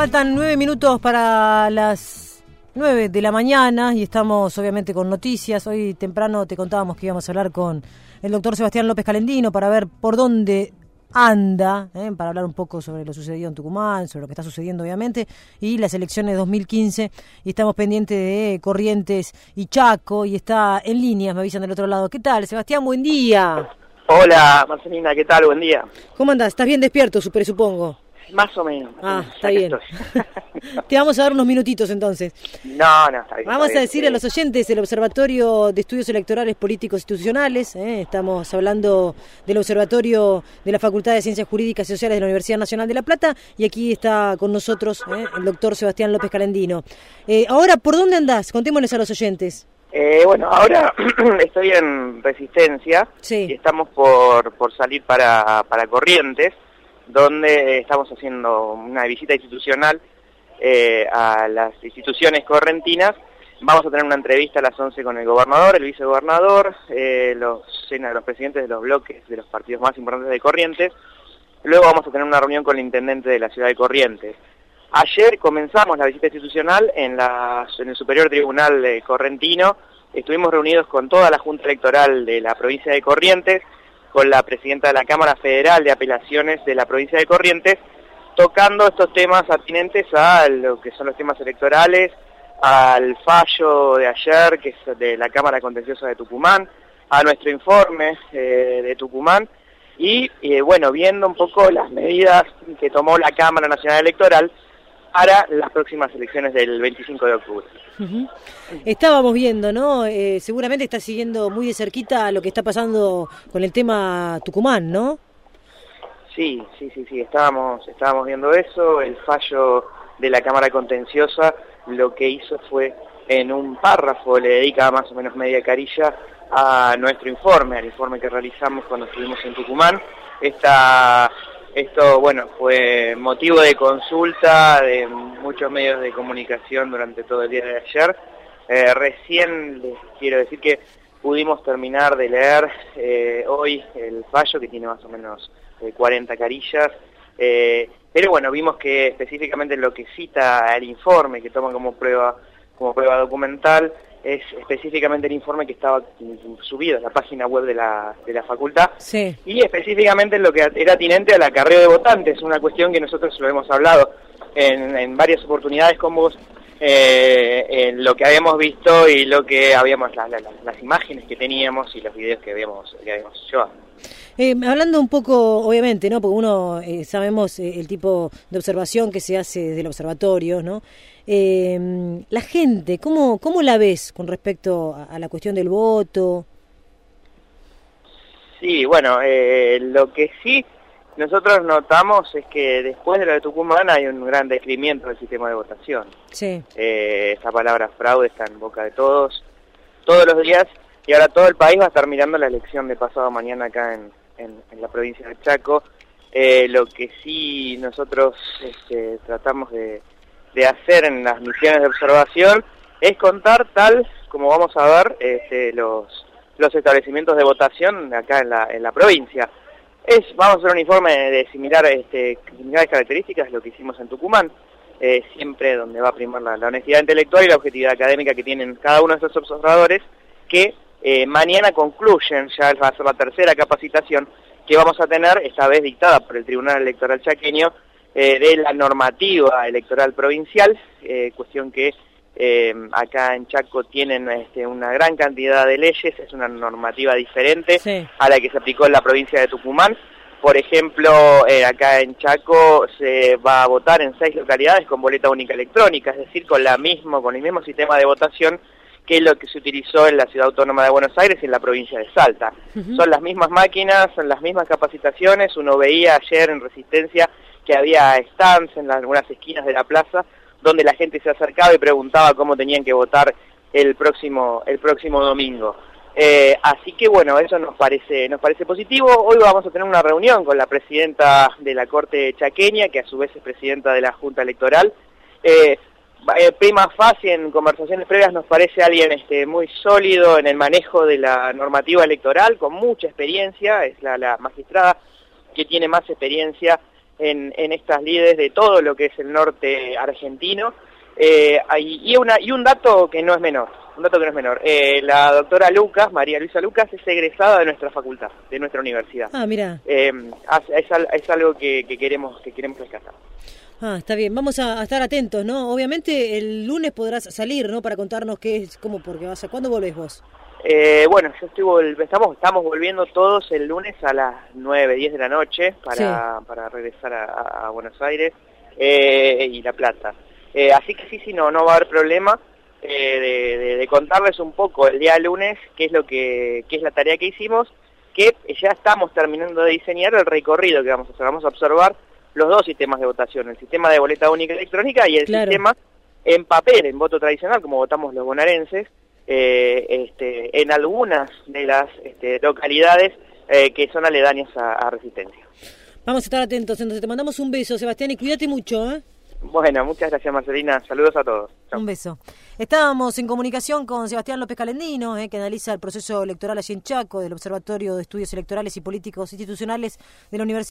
Faltan 9 minutos para las 9 de la mañana y estamos obviamente con noticias. Hoy temprano te contábamos que íbamos a hablar con el doctor Sebastián López Calendino para ver por dónde anda, para hablar un poco sobre lo sucedido en Tucumán, sobre lo que está sucediendo obviamente, y las elecciones de 2015, y estamos pendientes de Corrientes y Chaco, y está en línea, me avisan del otro lado. ¿Qué tal, Sebastián? Buen día. Hola, Marcelina, ¿qué tal? Buen día. ¿Cómo andás? ¿Estás bien despierto, supongo? Más o menos. Está bien. Te vamos a dar unos minutitos entonces. No, está bien. Vamos a decir a los oyentes el Observatorio de Estudios Electorales Políticos Institucionales. Estamos hablando del Observatorio de la Facultad de Ciencias Jurídicas y Sociales de la Universidad Nacional de La Plata, y aquí está con nosotros el doctor Sebastián López Calendino. Ahora, ¿por dónde andás? Contémosles a los oyentes. Bueno, ahora estoy en Resistencia, sí, y estamos por salir para Corrientes, donde estamos haciendo una visita institucional a las instituciones correntinas. Vamos a tener una entrevista a las 11 con el gobernador, el vicegobernador, los presidentes de los bloques de los partidos más importantes de Corrientes. Luego vamos a tener una reunión con el intendente de la ciudad de Corrientes. Ayer comenzamos la visita institucional en el Superior Tribunal Correntino. Estuvimos reunidos con toda la Junta Electoral de la provincia de Corrientes, con la presidenta de la Cámara Federal de Apelaciones de la provincia de Corrientes, tocando estos temas atinentes a lo que son los temas electorales, al fallo de ayer, que es de la Cámara Contenciosa de Tucumán, a nuestro informe de Tucumán, y bueno, viendo un poco las medidas que tomó la Cámara Nacional Electoral para las próximas elecciones del 25 de octubre. Uh-huh. Estábamos viendo, ¿no? Seguramente está siguiendo muy de cerquita lo que está pasando con el tema Tucumán, ¿no? Sí, estábamos viendo eso. El fallo de la Cámara Contenciosa lo que hizo fue, en un párrafo, le dedica más o menos media carilla a nuestro informe, al informe que realizamos cuando estuvimos en Tucumán. Esto, bueno, fue motivo de consulta de muchos medios de comunicación durante todo el día de ayer. Recién les quiero decir que pudimos terminar de leer hoy el fallo, que tiene más o menos 40 carillas, pero bueno, vimos que específicamente lo que cita el informe, que toma como prueba documental, es específicamente el informe que estaba subido en la página web de la facultad, sí, y específicamente lo que era atinente al acarreo de votantes, una cuestión que nosotros lo hemos hablado en varias oportunidades con vos, en lo que habíamos visto y lo que habíamos, las imágenes que teníamos y los videos que habíamos llevado. Hablando un poco, obviamente, ¿no? Porque uno sabemos el tipo de observación que se hace desde el observatorio, ¿no? La gente, ¿cómo la ves con respecto a la cuestión del voto? Sí, bueno, lo que sí nosotros notamos es que después de lo de Tucumán hay un gran decrecimiento del sistema de votación. Sí. Esta palabra fraude está en boca de todos los días, y ahora todo el país va a estar mirando la elección de pasado mañana acá en la provincia de Chaco. Lo que sí nosotros tratamos de hacer en las misiones de observación es contar, tal como vamos a ver, los establecimientos de votación acá en la provincia. Vamos a hacer un informe de similares características de lo que hicimos en Tucumán, siempre donde va a primar la honestidad intelectual y la objetividad académica que tienen cada uno de estos observadores, que mañana concluyen, ya va a ser la tercera capacitación que vamos a tener, esta vez dictada por el Tribunal Electoral Chaqueño, de la normativa electoral provincial, cuestión que acá en Chaco tienen una gran cantidad de leyes, es una normativa diferente, sí, a la que se aplicó en la provincia de Tucumán. Por ejemplo, acá en Chaco se va a votar en 6 localidades con boleta única electrónica, es decir, con el mismo sistema de votación que es lo que se utilizó en la Ciudad Autónoma de Buenos Aires y en la provincia de Salta. Uh-huh. Son las mismas máquinas, son las mismas capacitaciones. Uno veía ayer en Resistencia que había stands en algunas esquinas de la plaza donde la gente se acercaba y preguntaba cómo tenían que votar el próximo domingo. Así que bueno, eso nos parece positivo. Hoy vamos a tener una reunión con la presidenta de la Corte Chaqueña, que a su vez es presidenta de la Junta Electoral. Prima facie, en conversaciones previas, nos parece alguien muy sólido en el manejo de la normativa electoral, con mucha experiencia. Es la magistrada que tiene más experiencia en estas lides de todo lo que es el norte argentino. Y un dato que no es menor, la doctora Lucas, María Luisa Lucas, es egresada de nuestra facultad, de nuestra universidad. Ah, mira. Es algo que queremos rescatar. Ah, está bien, vamos a estar atentos, ¿no? Obviamente el lunes podrás salir, ¿no? Para contarnos qué es, ¿cuándo volvés vos? Bueno, estamos volviendo todos el lunes a las 9, 10 de la noche para regresar a Buenos Aires y La Plata. Así que sí, no va a haber problema de contarles un poco el día lunes qué es la tarea que hicimos, que ya estamos terminando de diseñar el recorrido que vamos a hacer. Vamos a observar los dos sistemas de votación, el sistema de boleta única electrónica y el sistema en papel, en voto tradicional, como votamos los bonaerenses, en algunas de las localidades que son aledañas a Resistencia. Vamos a estar atentos, entonces te mandamos un beso, Sebastián, y cuídate mucho, ¿eh? Bueno, muchas gracias, Marcelina. Saludos a todos. Chau. Un beso. Estábamos en comunicación con Sebastián López Calendino, que analiza el proceso electoral allí en Chaco, del Observatorio de Estudios Electorales y Políticos Institucionales de la Universidad.